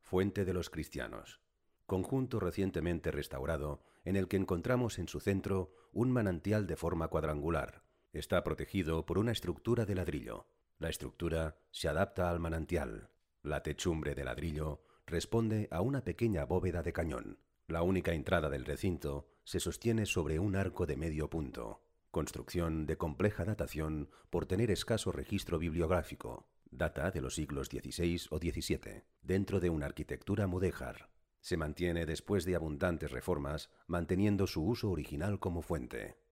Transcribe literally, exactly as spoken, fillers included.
Fuente de los Cristianos. Conjunto recientemente restaurado en el que encontramos en su centro un manantial de forma cuadrangular. Está protegido por una estructura de ladrillo. La estructura se adapta al manantial. La techumbre de ladrillo responde a una pequeña bóveda de cañón. La única entrada del recinto se sostiene sobre un arco de medio punto. Construcción de compleja datación por tener escaso registro bibliográfico. Data de los siglos dieciséis o diecisiete, dentro de una arquitectura mudéjar. Se mantiene después de abundantes reformas, manteniendo su uso original como fuente.